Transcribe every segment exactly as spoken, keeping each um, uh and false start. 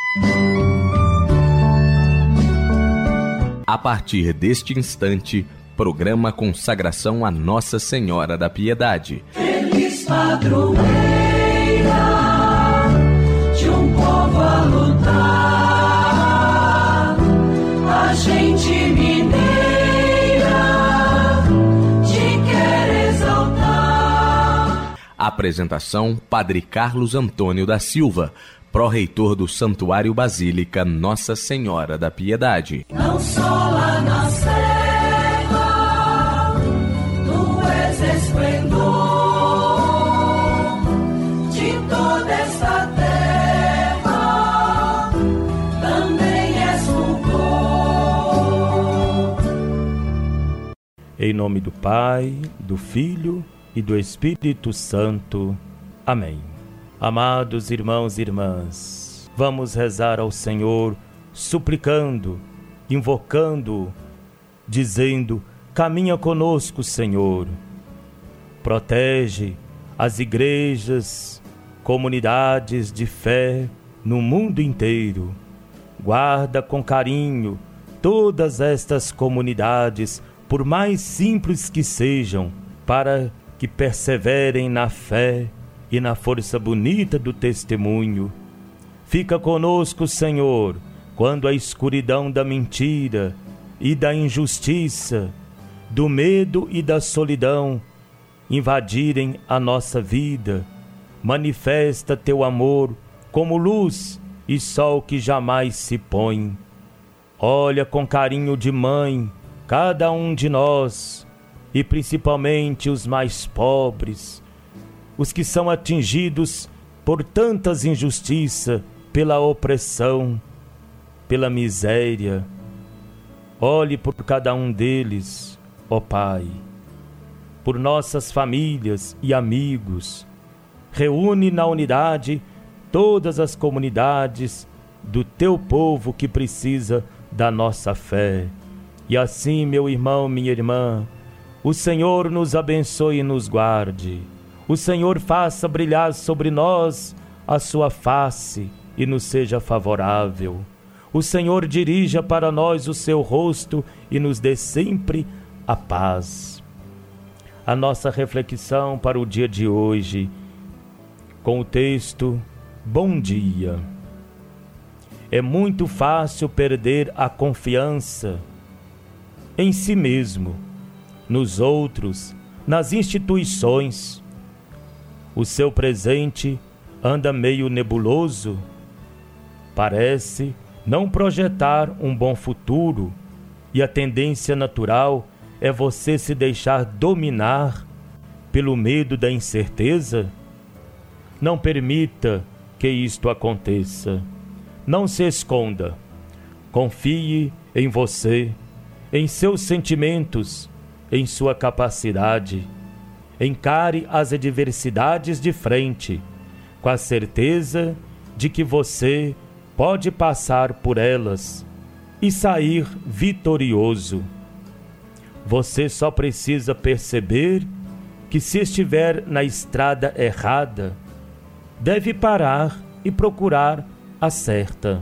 A partir deste instante, programa Consagração a Nossa Senhora da Piedade. Feliz padroeira de um povo a lutar, a gente mineira te quer exaltar. Apresentação: Padre Carlos Antônio da Silva, pró-reitor do Santuário Basílica Nossa Senhora da Piedade. Não só lá na serra, tu és esplendor de toda esta terra, também és fulgor. Em nome do Pai, do Filho e do Espírito Santo. Amém. Amados irmãos e irmãs, vamos rezar ao Senhor, suplicando, invocando, dizendo: caminha conosco, Senhor. Protege as igrejas, comunidades de fé no mundo inteiro. Guarda com carinho todas estas comunidades, por mais simples que sejam, para que perseverem na fé e na força bonita do testemunho. Fica conosco, Senhor, quando a escuridão da mentira e da injustiça, do medo e da solidão invadirem a nossa vida. Manifesta teu amor como luz e sol que jamais se põe. Olha com carinho de mãe cada um de nós, e principalmente os mais pobres, os que são atingidos por tantas injustiças, pela opressão, pela miséria. Olhe por cada um deles, ó Pai, por nossas famílias e amigos. Reúne na unidade todas as comunidades do teu povo que precisa da nossa fé. E assim, meu irmão, minha irmã, o Senhor nos abençoe e nos guarde. O Senhor faça brilhar sobre nós a sua face e nos seja favorável. O Senhor dirija para nós o seu rosto e nos dê sempre a paz. A nossa reflexão para o dia de hoje, com o texto: Bom dia. É muito fácil perder a confiança em si mesmo, nos outros, nas instituições. O seu presente anda meio nebuloso, parece não projetar um bom futuro, e a tendência natural é você se deixar dominar pelo medo da incerteza. Não permita que isto aconteça. Não se esconda. Confie em você, em seus sentimentos, em sua capacidade. Encare as adversidades de frente, com a certeza de que você pode passar por elas e sair vitorioso. Você só precisa perceber que, se estiver na estrada errada, deve parar e procurar a certa.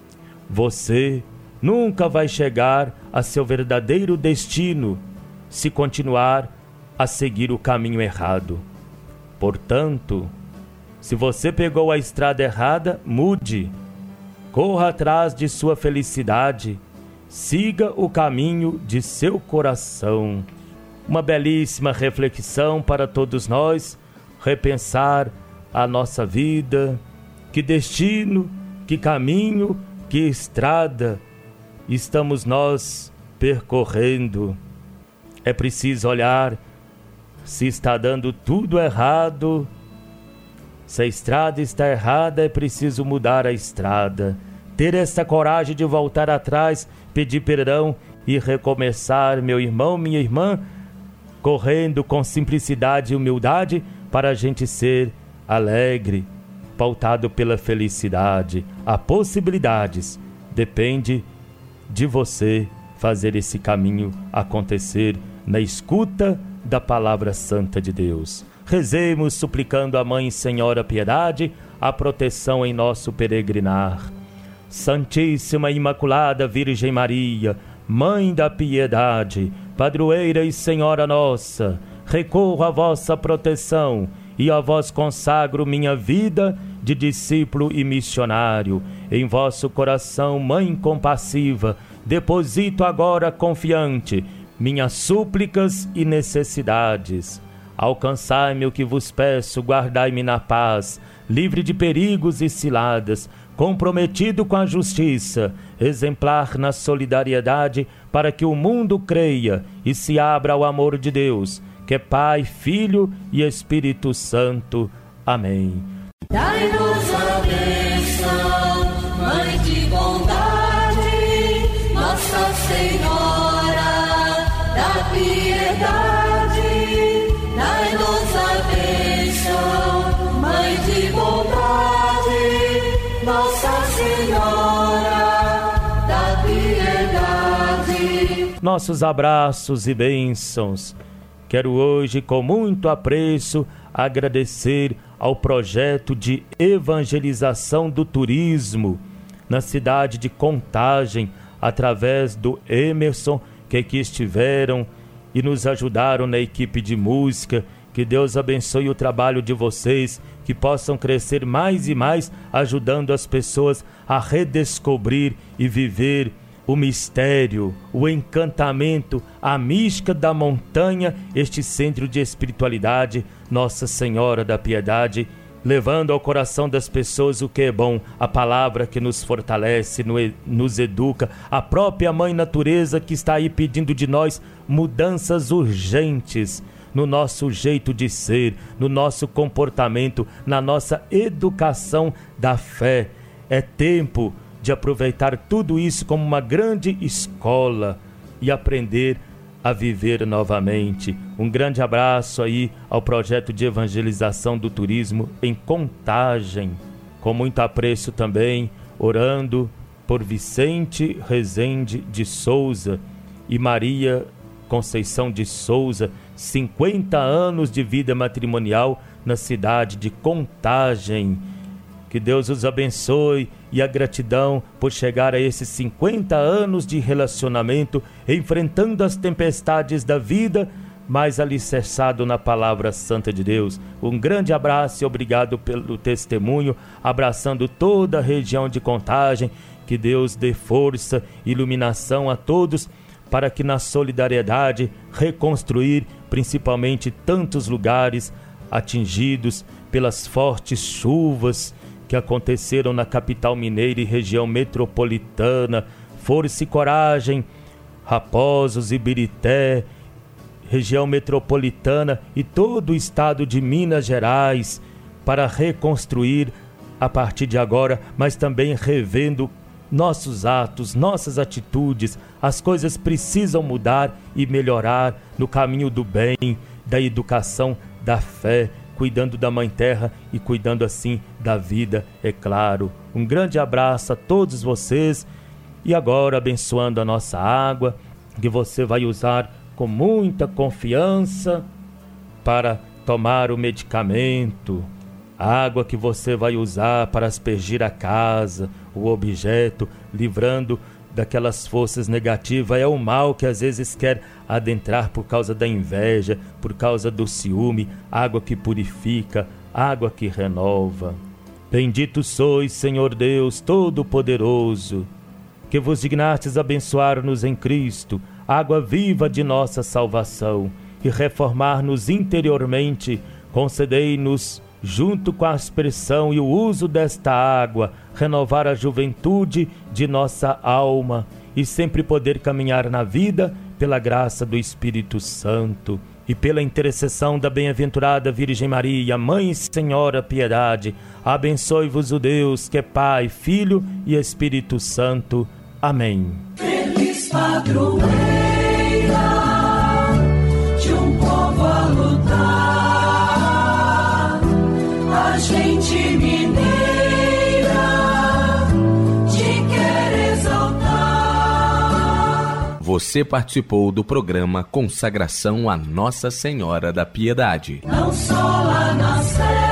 Você nunca vai chegar a seu verdadeiro destino se continuar a seguir o caminho errado. Portanto, se você pegou a estrada errada, mude. Corra atrás de sua felicidade. Siga o caminho de seu coração. Uma belíssima reflexão para todos nós, repensar a nossa vida. Que destino, que caminho, que estrada estamos nós percorrendo. É preciso olhar se está dando tudo errado. Se a estrada está errada, é preciso mudar a estrada. Ter essa coragem de voltar atrás, pedir perdão e recomeçar, meu irmão, minha irmã, correndo com simplicidade e humildade para a gente ser alegre, pautado pela felicidade. Há possibilidades, depende de você fazer esse caminho acontecer na escuta da palavra santa de Deus. Rezemos suplicando a Mãe Senhora Piedade a proteção em nosso peregrinar. Santíssima Imaculada Virgem Maria, Mãe da Piedade, Padroeira e Senhora Nossa, recorro à vossa proteção e a vós consagro minha vida de discípulo e missionário. Em vosso coração, Mãe compassiva, deposito agora confiante minhas súplicas e necessidades. Alcançai-me o que vos peço, guardai-me na paz, livre de perigos e ciladas, comprometido com a justiça, exemplar na solidariedade, para que o mundo creia e se abra ao amor de Deus, que é Pai, Filho e Espírito Santo. Amém. Dai-nos a bênção, Mãe de bondade, Nossa Senhora da Piedade. Dai-nos a bênção, Mãe de bondade, Nossa Senhora da Piedade. Nossos abraços e bênçãos. Quero hoje, com muito apreço, agradecer ao projeto de evangelização do turismo na cidade de Contagem, através do Emerson, que aqui estiveram e nos ajudaram na equipe de música. Que Deus abençoe o trabalho de vocês, que possam crescer mais e mais, ajudando as pessoas a redescobrir e viver o mistério, o encantamento, a mística da montanha, este centro de espiritualidade, Nossa Senhora da Piedade, levando ao coração das pessoas o que é bom, a palavra que nos fortalece, nos educa, a própria Mãe Natureza que está aí pedindo de nós mudanças urgentes no nosso jeito de ser, no nosso comportamento, na nossa educação da fé. É tempo de aproveitar tudo isso como uma grande escola e aprender a viver novamente. Um grande abraço aí ao projeto de evangelização do turismo em Contagem. Com muito apreço também, orando por Vicente Rezende de Souza e Maria Conceição de Souza, cinquenta anos de vida matrimonial na cidade de Contagem. Que Deus os abençoe e a gratidão por chegar a esses cinquenta anos de relacionamento, enfrentando as tempestades da vida, mas alicerçado na palavra santa de Deus. Um grande abraço e obrigado pelo testemunho, abraçando toda a região de Contagem. Que Deus dê força e iluminação a todos, para que na solidariedade reconstruir principalmente tantos lugares atingidos pelas fortes chuvas que aconteceram na capital mineira e região metropolitana. Força e coragem, Raposos, Ibirité, região metropolitana e todo o estado de Minas Gerais, para reconstruir a partir de agora, mas também revendo nossos atos, nossas atitudes. As coisas precisam mudar e melhorar no caminho do bem, da educação, da fé, cuidando da Mãe Terra e cuidando assim da vida, é claro. Um grande abraço a todos vocês e agora abençoando a nossa água, que você vai usar com muita confiança para tomar o medicamento. A água que você vai usar para aspergir a casa, o objeto, livrando daquelas forças negativas. É o mal que às vezes quer adentrar por causa da inveja, por causa do ciúme. Água que purifica, água que renova. Bendito sois, Senhor Deus Todo-Poderoso, que vos dignastes abençoar-nos em Cristo, água viva de nossa salvação, e reformar-nos interiormente. Concedei-nos, junto com a aspersão e o uso desta água, renovar a juventude de nossa alma e sempre poder caminhar na vida pela graça do Espírito Santo. E pela intercessão da bem-aventurada Virgem Maria, Mãe e Senhora Piedade, abençoe-vos o Deus que é Pai, Filho e Espírito Santo. Amém. Feliz padroeira de um povo a lutar, a gente mineira te quer exaltar. Você participou do programa Consagração a Nossa Senhora da Piedade. Não só lá na Sé